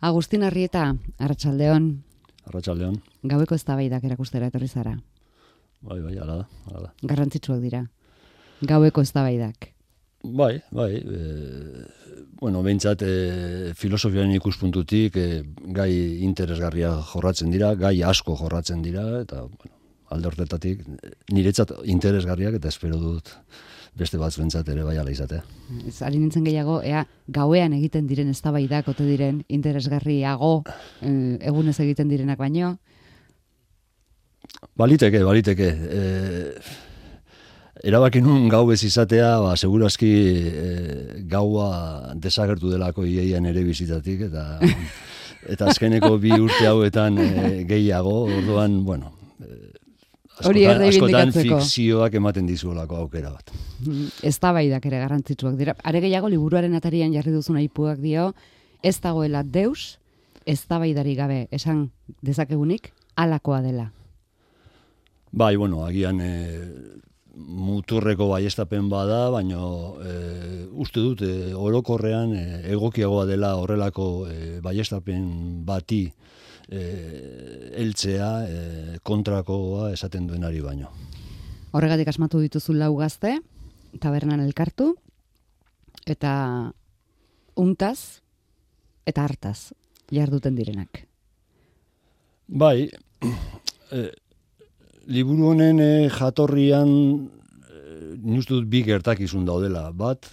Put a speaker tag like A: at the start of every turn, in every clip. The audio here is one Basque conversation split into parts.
A: Agustin Arrieta, Arratsaldeon.
B: Arratsaldeon.
A: Gaueko eztabaidak erakustera etorri zara.
B: Bai, hala da.
A: Garrantzitsuak dira. Gaueko eztabaidak.
B: Bai. Behintzat filosofiaren ikuspuntutik gai interesgarria jorratzen dira, gai asko jorratzen dira, eta alde horretatik niretzat interesgarriak eta espero dut beste batzuentzat ere bai ala izatea.
A: Ari nintzen gehiago, gauean egiten diren eztabaidak ote diren interesgarriago egunez egiten direnak baino?
B: Baliteke. Erabaki nun gau ez izatea, segurazki gaua desagertu delako ieian ere bizitatik, eta azkeneko 2 urte hauetan gehiago, orduan, askotan fikzioak ematen dizuelako aukera bat.
A: Eztabaidak ere garrantzitsuak dira. Are gehiago liburuaren atarian jarri duzun aipuak dio, ez dagoela deus, eztabaidari gabe esan dezakegunik, halakoa dela.
B: Bai, agian muturreko baiestapen bada, baina uste dut orokorrean egokiagoa dela horrelako baiestapen bati heltzea kontrakoa esaten duenari baino.
A: Horregatik asmatu dituzu 4 gazte, tabernan elkartu, eta untaz eta hartaz jarduten direnak. Bai,
B: liburu honen jatorrian nik uste dut 2 gertakizun daudela. Bat,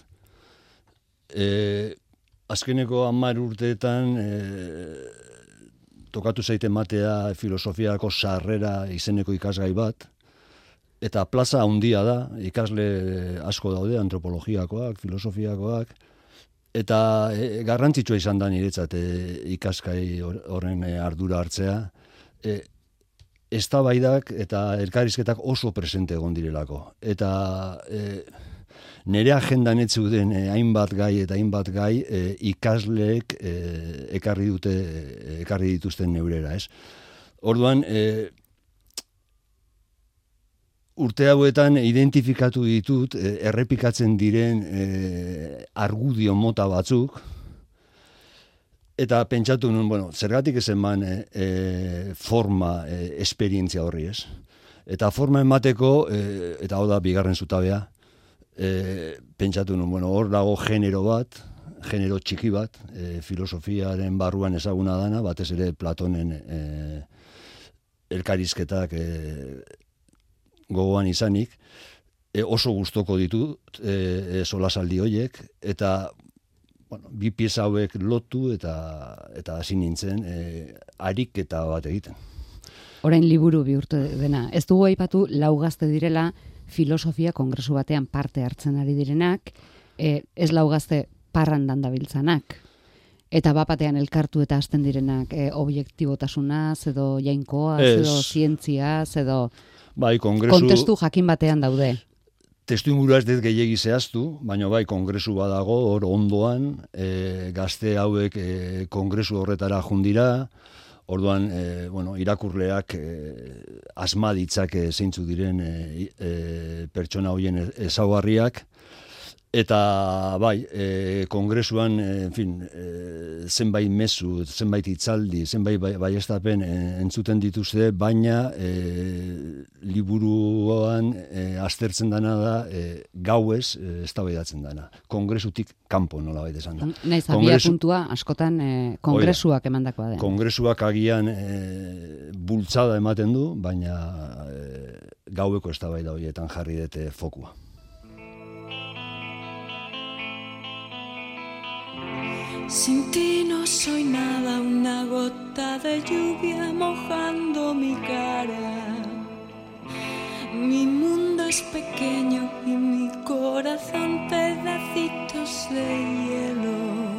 B: azkeneko 10 urteetan tokatu zaite matea filosofiako sarrera izeneko ikasgai bat, eta plaza handia da, ikasle asko daude, antropologiakoak, filosofiakoak, eta garrantzitsua izan da niretzat ikasgai horren ardura hartzea. Eztabaidak eta elkarrizketak oso presente egon direlako. Eta nire agendan ez zeuden hainbat gai ikasleek ekarri dituzten neurera, ez? Orduan, urte hauetan identifikatu ditut errepikatzen diren argudio mota batzuk, eta pentsatu nuen, zergatik ez eman forma esperientzia horri, ez? Eta forma emateko, eta hau da 2. zutabea, pentsatu nuen, hor dago genero txiki bat, filosofiaren barruan ezaguna dana, batez ere Platonen elkarrizketak gogoan izanik, oso gustoko ditut solasaldi horiek, eta 2 pieza hauek lotu eta hasi nintzen ariketa bat egiten.
A: Orain liburu bihurtu dena. Ez dugu aipatu 4 gazte direla filosofia kongresu batean parte hartzen ari direnak, ez 4 gazte parrandan dabiltzanak. Eta bapatean elkartu eta hasten direnak objektibotasunaz, edo jainkoaz, edo zientziaz, edo kontestu jakin batean daude.
B: Testu ingurua ez dut gehiegi zehaztu, baina bai kongresu badago, hor ondoan, gazte hauek kongresu horretara jundira, orduan, irakurleak asma ditzake zeintzu diren pertsona horien ezaugarriak, eta bai, kongresuan, zenbait mezu, zenbait hitzaldi, zenbait baiestapen entzuten dituzte, baina liburuan aztertzen dana da gauez eztabaidatzen dana. Kongresutik kanpo nolabait esan da.
A: Naiz, abia puntua askotan kongresuak emandakoa den.
B: Kongresuak agian bultzada ematen du, baina gaueko eztabaida horietan jarri dute fokua.
C: Sin ti no soy nada, una gota de lluvia mojando mi cara. Mi mundo es pequeño y mi corazón pedacitos de hielo.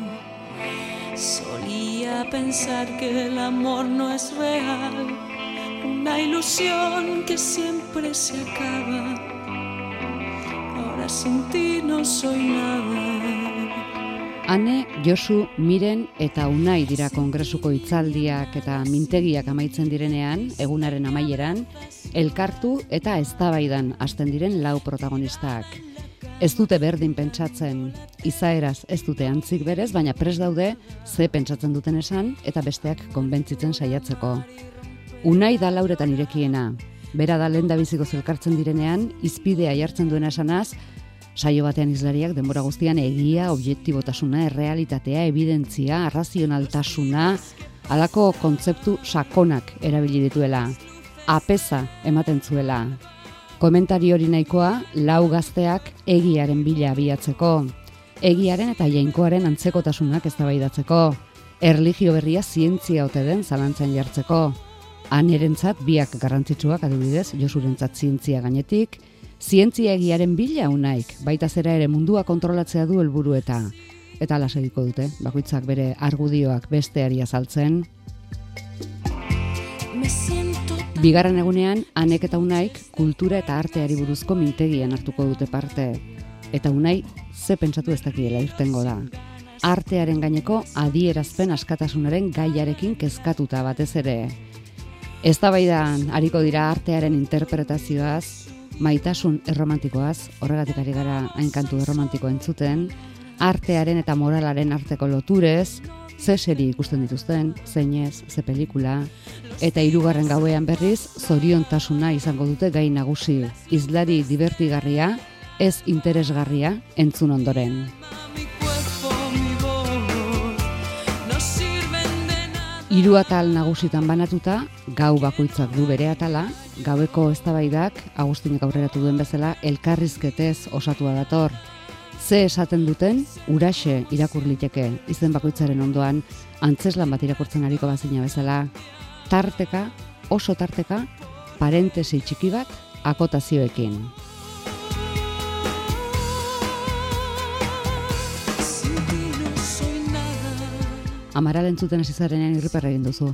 C: Solía pensar que el amor no es real, una ilusión que siempre se acaba. Ahora sin ti no soy nada.
A: Ane, Josu, Miren eta Unai dira kongresuko hitzaldiak eta mintegiak amaitzen direnean, egunaren amaieran, elkartu eta eztabaidan hasten diren 4 protagonistak. Ez dute berdin pentsatzen, izaeraz ez dute antzik berez, baina prest daude ze pentsatzen duten esan eta besteak konbentzitzen saiatzeko. Unai da lauretan irekiena, bera da lehendabiziko zelkartzen direnean, izpidea jartzen duena esanaz, saio batean hizlariak denbora guztian egia, objektibotasuna, errealitatea, evidentzia, arrazionaltasuna, halako kontzeptu sakonak erabili dituela, apeza ematen zuela. Komentari hori nahikoa, lau gazteak egiaren bila abiatzeko, egiaren eta jainkoaren antzekotasunak eztabaidatzeko, erlijio berria zientzia ote den zalantzan jartzeko, anerentzat biak garrantzitsuak adibidez, Josurentzat zientzia gainetik, zientzia egiaren bila Unaik, baita zera ere mundua kontrolatzea du helburu eta ala segiko dute, bakoitzak bere argudioak besteari azaltzen. Bigarren egunean, Anek eta Unaik kultura eta arteari buruzko mintegian hartuko dute parte. Eta Unai, ze pentsatu ez dakiela irtengo da. Artearen gaineko adierazpen askatasunaren gaiarekin kezkatuta batez ere. Eztabaidan ariko dira artearen interpretazioaz, maitasun erromantikoaz, horregatik ari gara hain kantu erromantiko entzuten, artearen eta moralaren arteko loturez, ze seri ikusten dituzten, zeinez, ze pelikula, eta hirugarren gauean berriz, zoriontasuna izango dute gai nagusi, hizlari divertigarria, ez interesgarria, entzun ondoren. Hiru atal nagusitan banatuta, gau bakoitzak du bere atala, gaueko eztabaidak, Agustinek aurreratu duen bezala, elkarrizketez osatua dator. Ze esaten duten, uraxe irakur liteke, izen bakoitzaren ondoan, antzeslan bat irakurtzen ariko bazina bezala, tarteka, oso tarteka, parentesi txiki bat, akotazioekin. Amaral entzuten hasi zarenean irriparra egin duzu.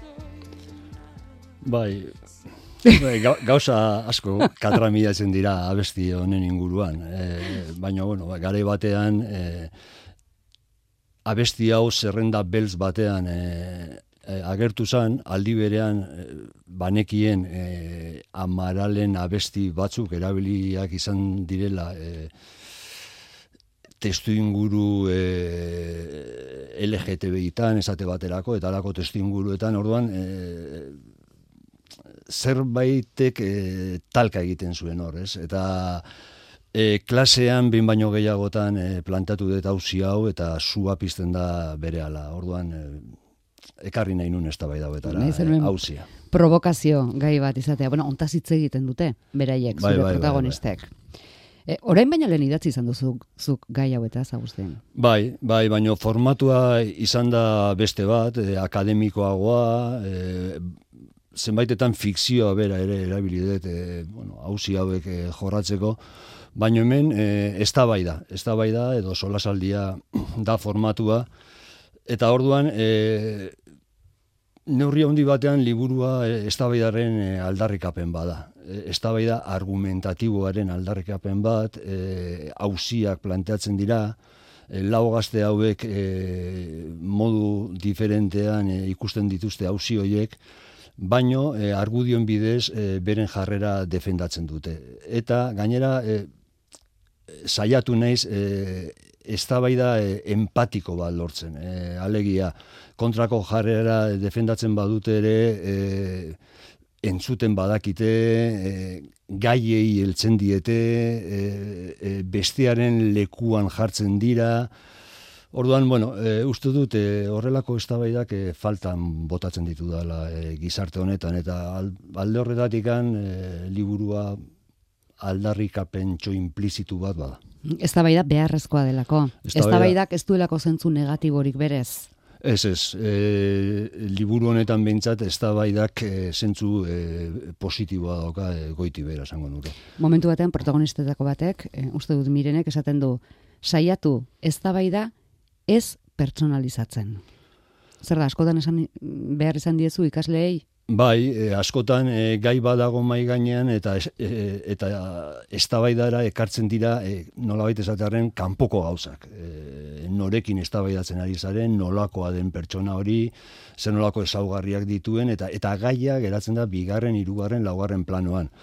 B: Bai, gauza asko katramilatzen dira abesti honen inguruan. Baina, bueno, garai batean, abesti hau zerrenda beltz batean agertu zen, aldi berean banekien Amaralen abesti batzuk erabiliak izan direla testu inguru LGTBitan esate baterako, eta alako testu inguruetan, orduan zerbaitek talka egiten zuen hor, ez? Eta klasean behin baino gehiagotan plantatu dut auzi hau, eta sua pizten da berehala. Orduan ekarri nahi nun eztabaida hauetara auzia.
A: Provokazio gai bat izatea. Bueno, ontaz hitz egiten dute, beraiek, zure protagonistek. Orain baina lehen idatzi izan duzuk gai hauetaz, Agustin?
B: Bai, baina formatua izan da beste bat, akademikoagoa, zenbaitetan fikzioa bera ere erabili dut, auzi hauek jorratzeko, baina hemen eztabaida edo solasaldia da formatua, eta orduan neurri handi batean liburua eztabaidaren aldarrikapen bada. Eztabaida argumentatiboaren aldarrikapen bat, auziak planteatzen dira, lau gazte hauek modu diferentean ikusten dituzte auzi horiek, baino argudioen bidez beren jarrera defendatzen dute. Eta gainera saiatu naiz eztabaida empatiko bat lortzen. Alegia, kontrako jarrera defendatzen badute ere entzuten badakite, gaiei heltzen diete, bestearen lekuan jartzen dira. Orduan, uste dut horrelako eztabaidak faltan botatzen ditu dela gizarte honetan, eta alde horretatikan liburua aldarrikapentxo implizitu bat bada.
A: Eztabaida beharrezkoa delako. Eztabaidak ez duelako zentzu negatiborik berez.
B: Ez, liburu honetan behintzat eztabaidak zentzu positiboa dauka goiti bera esango nuke. Momentu
A: batean protagonistetako batek, uste dut Mirenek esaten du, saiatu eztabaida ez pertsonalizatzen. Zer da, askotan behar izan diezu ikasleei?
B: Bai, askotan gai badago mai gainean eta eztabaidara ekartzen dira nolabait esatearren kanpoko gauzak. Norekin eztabaidatzen ari zaren, nolakoa den pertsona hori, zer nolako ezaugarriak dituen, eta gaia geratzen da bigarren, hirugarren, laugarren planoan.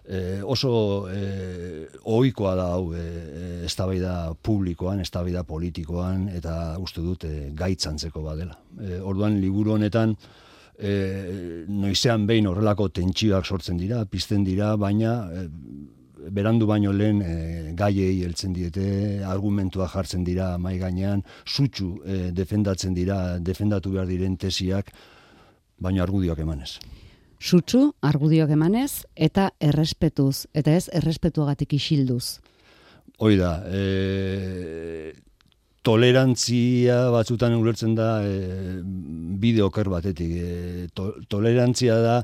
B: Oso ohikoa da hau eztabaida publikoan, eztabaida politikoan, eta uste dut gaitzantzeko badela. Orduan liburu honetan noizean behin horrelako tentsioak sortzen dira, pizten dira, baina berandu baino lehen gaiei heltzen diete, argumentua jartzen dira mahai gainean, sutsu defendatzen dira, defendatu behar diren tesiak, baina argudioak emanez.
A: Sutsu, argudioak emanez, eta errespetuz, eta ez errespetuagatik isilduz.
B: Hoi da, tolerantzia batzutan ulertzen da bide oker batetik. Tolerantzia da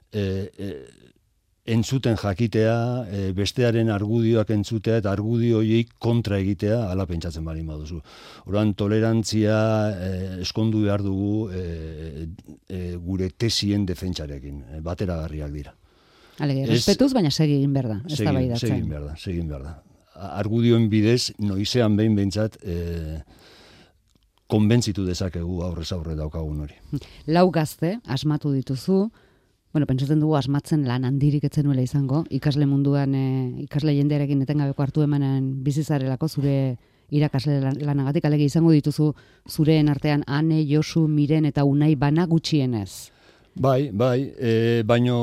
B: entzuten jakitea, bestearen argudioak entzutea eta argudio horiek kontra egitea, hala pentsatzen bali baduzu. Orduan, tolerantzia eskondu behar dugu gure tesien defentsarekin, bateragarriak dira.
A: Respetuz, baina segi egin behar da, ez da bai datzen.
B: Segin behar da. Argudioen bidez, noizean behin behintzat, konbentzitu dezakegu aurrez aurre daukagun hori.
A: 4 gazte, asmatu dituzu, pentsatzen dugu asmatzen lan handirik etzenuela izango, ikasle munduan, ikasle jendearekin etengabeko hartu emanen bizizarelako zure irakasle lanagatik, alege izango dituzu zureen artean Ane, Josu, Miren eta Unai bana gutxienez.
B: Bai, baino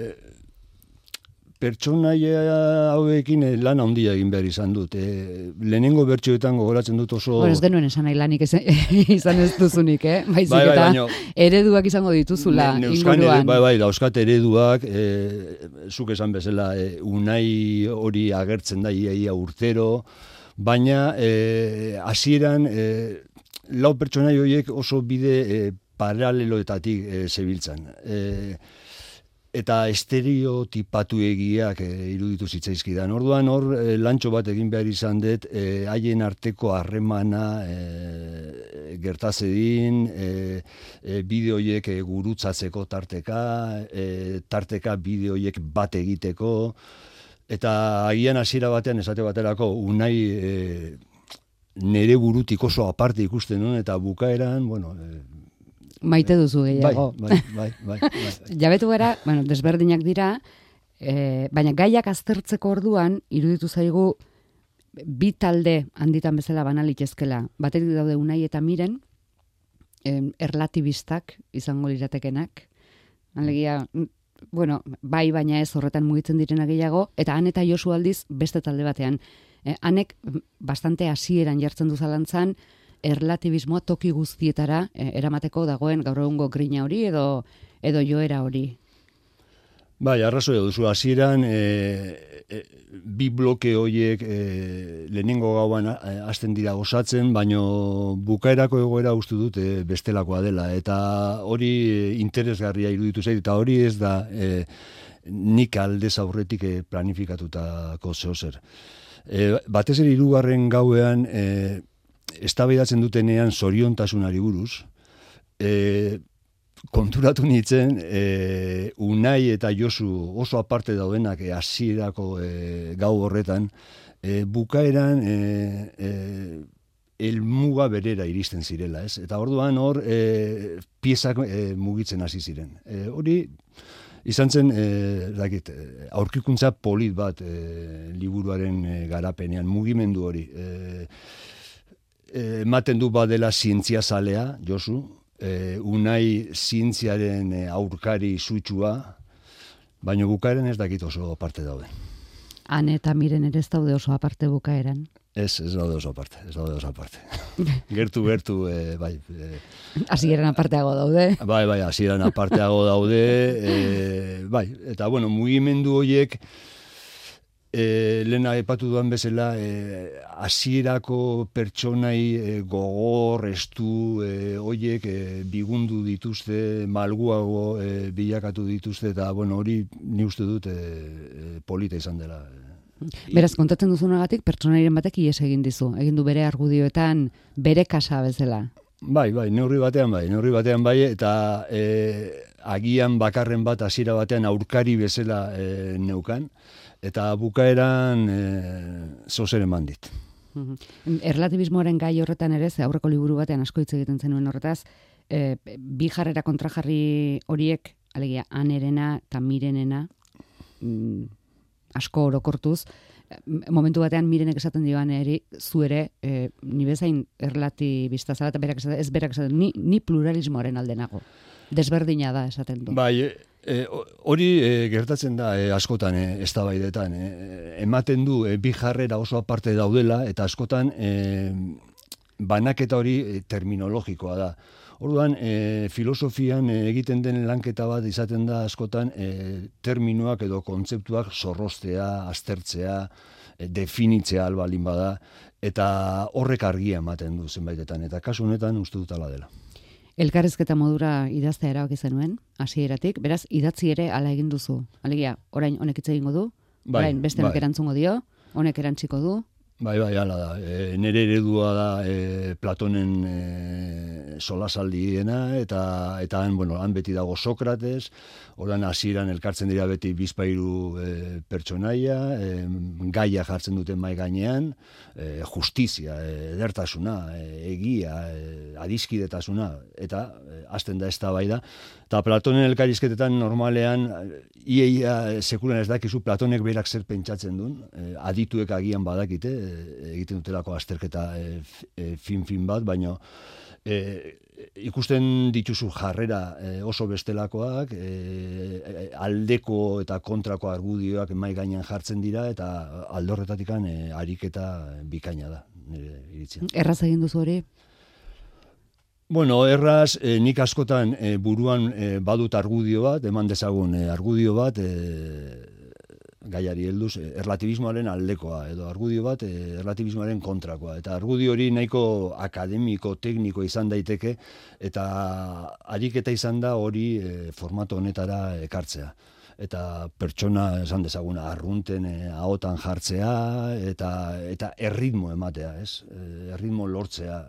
B: pertsonaia hauekin lan handia egin behar izan dut. Lehenengo bertsioetan gogoratzen dut oso...
A: Ez genuen esan nahi lanik izan ez duzunik, Baizik eta ereduak izango dituzula inguruan.
B: Bai, dauzkat ereduak, zuk esan bezala, Unai hori agertzen da ia urtero, baina hasieran 4 pertsonai horiek oso bide paraleloetatik zebiltzan. Eta estereotipatu egiak iruditu zitzaizkidan. Orduan hor lantxo bat egin behar izan dut, haien arteko harremana gertazedin, bideoiek gurutzatzeko tarteka bideoiek bat egiteko, eta agian hasiera batean esate baterako Unai nere burutik oso aparte ikusten nuen, eta bukaeran,
A: maite duzu gehiago.
B: Bai.
A: Jabetu gara, desberdinak dira, baina gaiak aztertzeko orduan, iruditu zaigu, bi talde handitan bezala banalitezkela. Batetik daude Unai eta Miren, erlatibistak izango liratekenak. Alegia, bai, baina ez horretan mugitzen direna gehiago, eta Han eta Josu aldiz beste talde batean. Hanek bastante hasieran jartzen du zalantzan, erlatibismoa toki guztietara eramateko dagoen gaur egungo grina hori edo joera hori.
B: Bai, arrazoi duzu, hasieran bi bloke horiek lehenengo gauan hasten dira gozatzen, baino bukaerako egoera uste dut bestelakoa dela, eta hori interesgarria iruditu zait, eta hori ez da nik aldez aurretik planifikatutako zeozer. Batez ere 3. gauean eztabaidatzen dutenean zoriontasunari buruz, konturatu nintzen, Unai eta Josu oso aparte daudenak hasierako gau horretan, bukaeran helmuga berera iristen zirela, ez? Eta orduan hor piezak mugitzen hasi ziren. Hori izan zen, aurkikuntza polit bat liburuaren garapenean, mugimendu hori. Ematen du badela zientziazalea, Josu, Unai zientziaren aurkari sutsua, baina bukaeran ez dakit oso aparte daude.
A: Han eta Miren ere ez daude oso aparte bukaeran.
B: Ez daude oso aparte. Gertu, bai.
A: Hasieran aparteago daude.
B: Bai, hasieran aparteago daude, bai, eta mugimendu horiek, lehen aipatu duan bezala, hasierako pertsonai gogor, estu, horiek bigundu dituzte, malguago bilakatu dituzte, eta hori ni uste dut polita izan dela.
A: Beraz, kontatzen duzunagatik, pertsonairen batek ies egin du bere argudioetan, bere kasa bezala.
B: Bai, neurri batean bai, eta agian bakarren bat hasiera batean aurkari bezala neukan, eta bukaeran zozer eman dit.
A: Erlatibismoaren gai horretan ere, aurreko liburu batean asko hitz egiten zenuen horretaz, bi jarrera kontrajarri horiek, alegia, Anerena eta Mirenena, asko orokortuz, momentu batean Mirenek esaten dioan zu ere, ni bezain erlatibista zara, eta berak esaten, ni pluralismoaren alde nago. Desberdina da esaten du.
B: Bai, hori gertatzen da askotan eztabaidetan. Ematen du bi jarrera oso aparte daudela, eta askotan banaketa hori terminologikoa da. Orduan, filosofian egiten den lanketa bat izaten da askotan terminoak edo kontzeptuak zorrostea, aztertzea, definitzea albalin bada, eta horrek argia ematen du zenbaitetan, eta kasu honetan uste dut ala dela.
A: Elkarrizketa modura idaztea erabaki zenuen, hasieratik, beraz, idatzi ere hala egin duzu. Alegia, orain honek hitz egingo du, orain beste erantzungo dio, honek erantziko du.
B: Bai, hala da. Nere eredua da Platonen solasaldiena, eta han beti dago Sokrates, oran hasieran elkartzen dira beti bizpairu pertsonaia, gaia jartzen duten mai gainean, justizia, edertasuna, egia, adiskidetasuna, eta hasten da eztabaida. Eta Platonen elkarrizketetan normalean, ia sekulan ez dakizu Platonek berak zer pentsatzen duen, adituek agian badakite, egiten dutelako azterketa fin bat, baina ikusten dituzu jarrera oso bestelakoak, aldeko eta kontrako argudioak mai gainean jartzen dira, eta aldorretatikan ariketa bikaina da, nire iritzia.
A: Erraz egin duzu hori?
B: Bueno, erraz, nik askotan buruan badut argudio bat, eman dezagun argudio bat, gaiari helduz, erlatibismoaren aldekoa, edo argudio bat erlatibismoaren kontrakoa. Eta argudio hori nahiko akademiko, tekniko izan daiteke, eta ariketa izan da hori formato honetara ekartzea. Eta pertsona esan dezaguna arrunten ahotan jartzea, eta erritmo ematea, ez? Erritmo lortzea.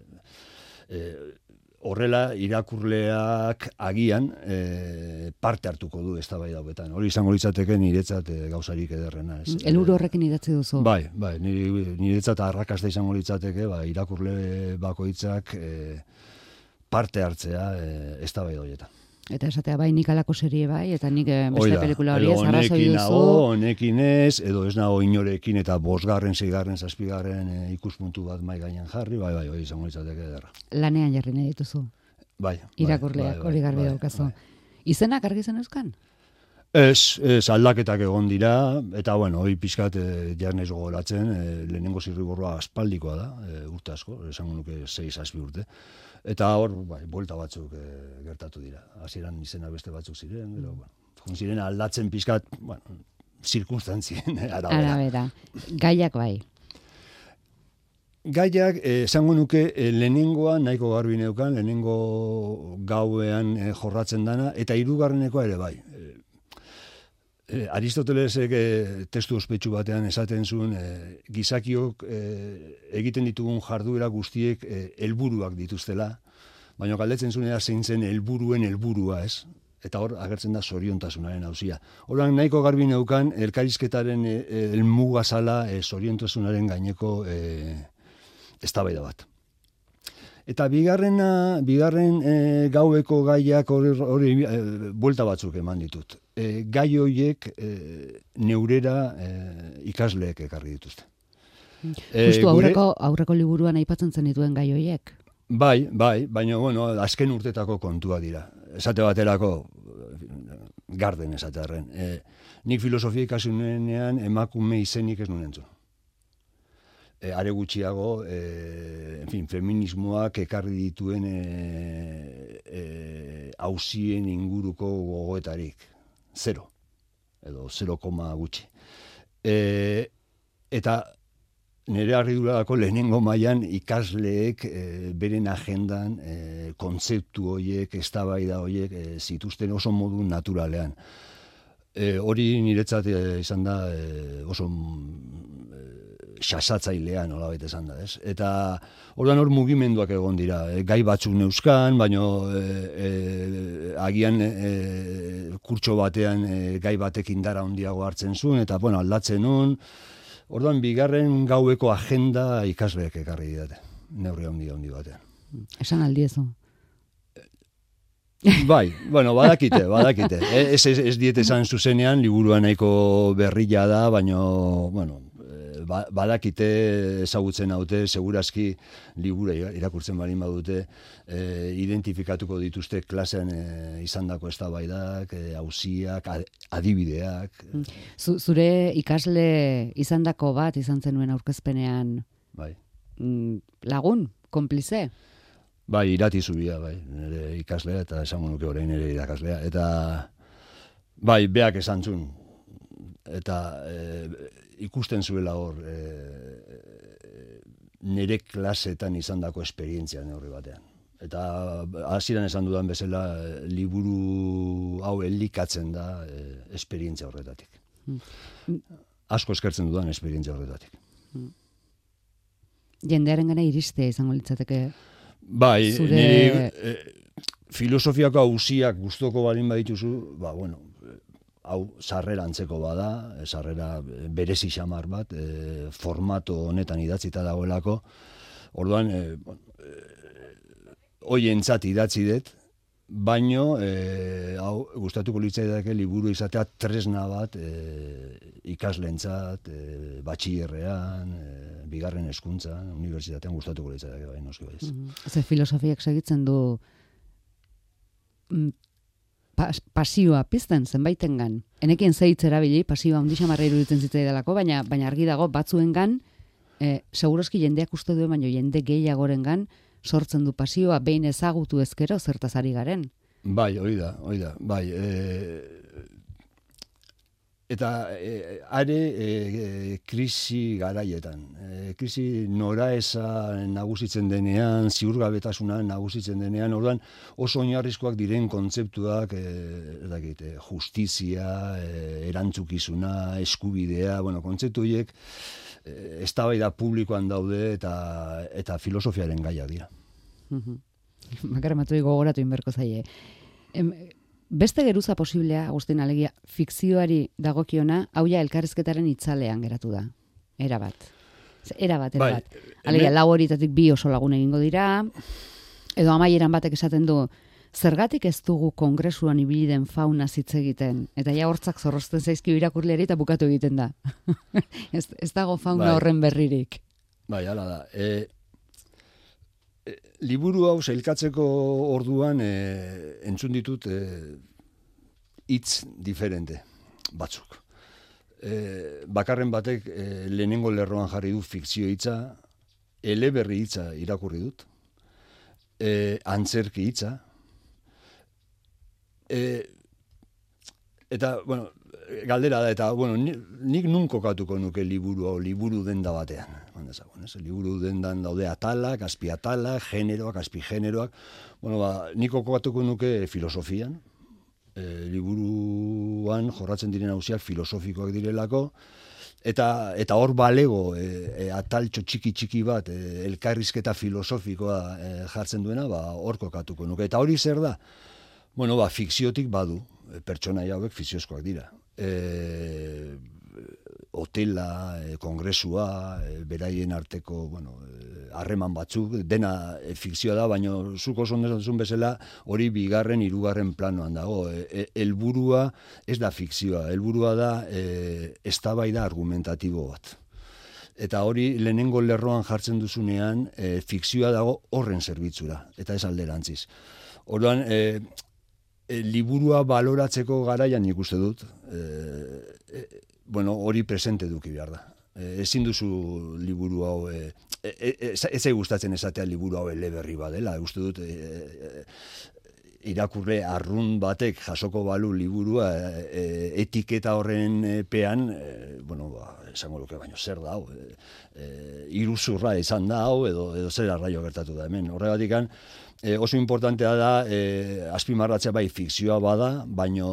B: Horrela irakurleak agian parte hartuko du eztabaida hauetan. Hori izango litzateke niretzat gauzarik ederrena.
A: Helburu horrekin idatzi duzu.
B: Bai, niretzat arrakasta izango litzateke, irakurle bakoitzak parte hartzea eztabaida horietan.
A: Eta esatea bai, nik alako serie bai, eta nik beste pelikula hori ez arrazoi duzu.
B: Honekin ez, edo ez nago inorekin, eta 5., 6., 7. ikuspuntu bat mai gainean jarri, bai, hori izango litzateke ederra.
A: Lanean jarri nahi dituzu.
B: Bai.
A: Irakurleak, hori garbi daukazu. Izenak argi zen euskan?
B: Ez, aldaketak egon dira, eta hori pixkat jarnez gogoratzen, lehenengo zirriborroa aspaldikoa da, urte asko, esango nuke 6-7 urte. Eta hor, buelta batzuk gertatu dira. Hasieran izena beste batzuk ziren, ziren aldatzen pixkat, zirkunstantzien arabera.
A: Gaiak bai.
B: Gaiak, esango nuke, lehenengoa nahiko garbi neukan, lehenengo gauean jorratzen dana, eta 3. ere bai. Aristotelesek testu ospetsu batean esaten zuen gizakiok egiten ditugun jarduera guztiek helburuak dituztela, baina galdetzen zuenera zein zen helburuen helburua, ez? Eta hor agertzen da zoriontasunaren auzia. Horren nahiko garbi neukan elkarrizketaren helmuga zala zoriontasunaren gaineko eztabaida bat. Eta bigarren gaueko gaiak hori buelta batzuk eman ditut. Gai horiek neurera ikasleek ekarri dituzte.
A: Justu aurreko liburuan aipatzen zen dituen gai horiek?
B: Bai, baina azken urtetako kontua dira. Esate baterako, garden esatearren. Nik filosofia ikasi nuenean emakume izenik ez nuen entzun. Are gutxiago, feminismoak ekarri dituen auzien inguruko gogoetarik. 0. Edo 0, gutxi. Eta nire harridurako lehenengo mailan ikasleek beren agendan kontzeptu horiek, eztabaida horiek zituzten oso modu naturalean. Hori niretzat izan da oso xasatzailean nolabait esan da, ez? Eta orduan hor mugimenduak egon dira, gai batzuk neuzkan, baino agian kurtso batean gai batek indara handiago hartzen zuen, eta aldatzen nun. Orduan bigarren gaueko agenda ikasleek ekarri didate, neurri handi batean.
A: Esan aldiezu.
B: Bai, bueno, badakite. Ez diet esan zuzenean, liburua nahiko berrila da, baina, bueno, badakite ezagutzen haute, segurazki libura irakurtzen balin badute, identifikatuko dituzte klasean izandako eztabaidak, auziak, adibideak.
A: Zure ikasle izandako bat izan zenuen aurkezpenean,
B: Bai.
A: Lagun, konplize?
B: Bai, Irati Zubia, bai, nire ikaslea, eta esango nuke orain nire irakaslea. Eta, bai, beak esan zuen, eta ikusten zuela hor, nire klasetan izandako esperientzia neurri batean. Eta hasieran esan dudan bezala, liburu hau elikatzen da esperientzia horretatik. Asko eskertzen dudan esperientzia horretatik.
A: Jendearen gana iristea izango litzateke.
B: Bai,
A: zure...
B: niri filosofiako auziak gustoko balin badituzu, bueno, hau sarrera antzeko bada, sarrera berezi xamar bat, formato honetan idatzita dagoelako. Orduan, hoientzat idatzi dut, baino hau gustatuko litzaidake liburu izatea tresna bat ikasleentzat, batxillerrean, bigarren hezkuntzan, unibertsitatean gustatuko litzaidake bai noski baiz.
A: Ze filosofiak segitzen du pasioa pizten zenbaitengan. Enekien zeitz erabili, pasioa handi xamarra iruditzen zitzaidalako, baina argi dago batzuengan seguroski jendeak uste duen, baina jende gehiagorengan sortzen du pasioa, behin ezagutu ezkero zertaz ari garen.
B: Bai, hori da, bai. Eta are krisi garaietan. Krisi noraeza nagusitzen denean, ziurgabetasuna nagusitzen denean, orduan oso oinarrizkoak diren kontzeptuak, justizia, erantzukizuna, eskubidea, kontzeptu horiek eztabaida publikoan daude eta filosofiaren gaia dira.
A: Makaramatu gogoratu inberko zaie. Beste geruza posiblea, Agustin, alegia, fikzioari dagokiona, hauia elkarrizketaren itzalean geratu da. Erabat.
B: Bai,
A: Alegia, lau horitatik 2 oso lagun egingo dira, edo amaieran batek esaten du, zergatik ez dugu kongresuan ibili den fauna hitz egiten, eta ja hortzak zorrozten zaizkio irakurleari eta bukatu egiten da. Ez dago fauna horren berririk.
B: Bai, hala da. Liburu hau sailkatzeko orduan entzun ditut hitz diferente batzuk. Bakarren batek lehenengo lerroan jarri du fikzio hitza, eleberri hitza irakurri dut, antzerki hitza, eta, galdera da, eta, nik nun kokatuko nuke liburu denda batean. Liburu dendan daude atalak, azpiatalak, generoak, azpigeneroak. Nik kokatuko nuke filosofian. Liburuan jorratzen diren auziak filosofikoak direlako, eta hor balego ataltxo txiki bat elkarrizketa filosofikoa jartzen duena, hor kokatuko nuke. Eta hori zer da? Fikziotik badu, pertsonaia hauek fikziozkoak dira. Hotela, kongresua, beraien arteko, harreman batzuk, dena fikzioa da, baina zuk oso ondezun bezala hori 2., 3. planoan dago. Helburua ez da fikzioa, helburua da eztabaida argumentatibo bat. Eta hori lehenengo lerroan jartzen duzunean, fikzioa dago horren zerbitzura, eta ez alderantziz. Orduan, liburua baloratzeko garaian nik uste dut, hori presente duki behar da. Ezin duzu liburu hau, ez gustatzen esatea liburu hau eleberri badela, uste dut irakurle arrun batek jasoko balu liburua etiketa horren pean, esango luke, baino zer da hau, iruzurra izan da hau, edo zer arraio gertatu da hemen. Horregatik oso importantea da, azpimarratzea bai fikzioa bada, baino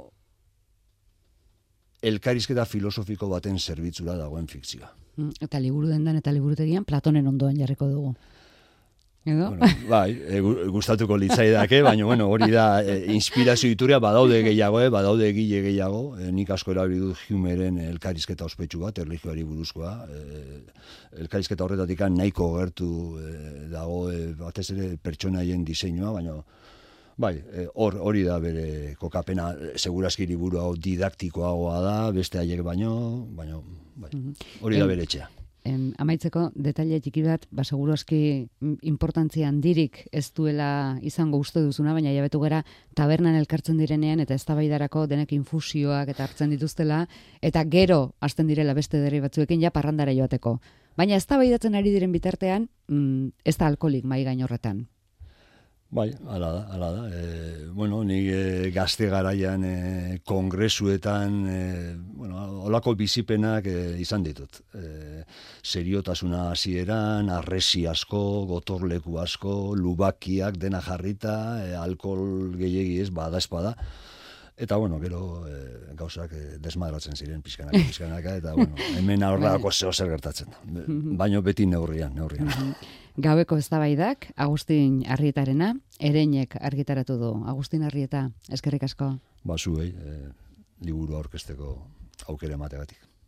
B: elkarrizketa filosofiko baten zerbitzura dagoen fikzioa.
A: Eta liburu dendan eta liburutegian Platonen ondoan jarriko dugu. Edo?
B: Bai, gustatuko litzaidake, baina hori da inspirazio iturria badaude gehiago, badaude egile gehiago. Nik asko erabili dut Humeren elkarrizketa ospetsu bat, erlijioari buruzkoa. Elkarrizketa horretatik nahiko gertu dago batez ere pertsonaien diseinua, baina Bai, hori da bere kokapena, segurazki liburu hau didaktikoagoa da, beste haiek baino, bai, hori da bere etxea.
A: Amaitzeko, detaile txiki bat, segurazki importantzia handirik ez duela izango uste duzuna, baina jabetu gara tabernan elkartzen direnean eta eztabaidarako denek infusioak eta hartzen dituztela, eta gero hasten direla beste derri batzuekin ja parrandara joateko. Baina eztabaidatzen ari diren bitartean, ez da alkoholik mai gain horretan.
B: Bai, hala da. Ni gazte garaian kongresuetan, olako bizipenak izan ditut. Seriotasuna hasieran, arresi asko, gotorleku asko, lubakiak dena jarrita, alkohol gehiegi ez, bada espada. Eta, gero gauzak desmadratzen ziren pixkanaka, eta, hemen aurrako zer gertatzen. Baina beti neurrian.
A: Gaueko eztabaidak, Agustin Arrietarena, Ereinek argitaratu du. Agustin Arrieta, eskerrik asko.
B: Zuei, liburu aurkezteko aukera emategatik.